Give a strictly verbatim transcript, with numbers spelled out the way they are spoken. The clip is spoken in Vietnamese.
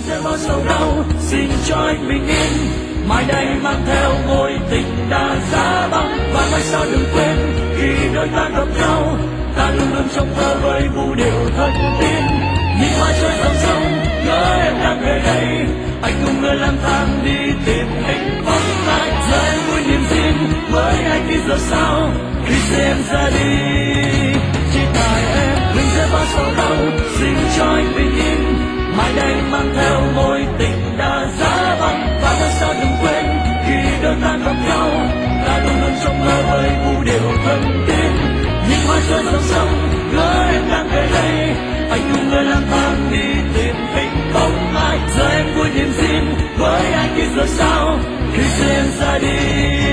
sẽ bao sầu đau, xin cho anh bình yên. Mai đây mang theo mối tình đã giá băng, và mai sau đừng quên khi đôi ta gặp nhau, ta luôn luôn trong thơ với vũ điệu thân tin. Nhìn hoa trôi dòng sông, ngỡ em đang về đây, anh cùng người lang thang đi tìm hạnh phúc lại. Giờ em vui niềm tin với anh khi giờ sao, khi xe em ra đi. Chỉ tại em mình sẽ bao sầu đau, xin cho anh bình yên. Mai đây mang theo mối tình đã giá băng, và mai sau đừng quên khi đôi ta gặp nhau, ta luôn luôn trong mơ với vũ điệu thân tin. Nhìn hoa trôi dòng sông, ngỡ em đang về đây, anh cùng người lang thang đi tìm hạnh phúc lại. Giờ em vui niềm tin với anh khi giờ sao, khi xe em ra đi.